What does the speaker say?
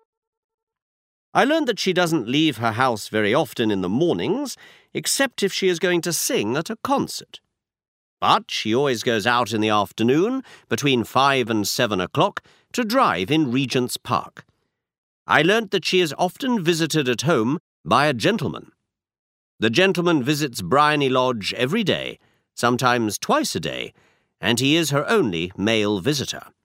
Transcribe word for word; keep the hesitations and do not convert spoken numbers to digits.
I learned that she doesn't leave her house very often in the mornings, except if she is going to sing at a concert. But she always goes out in the afternoon, between five and seven o'clock, to drive in Regent's Park. I learnt that she is often visited at home by a gentleman. The gentleman visits Briony Lodge every day, sometimes twice a day, and he is her only male visitor.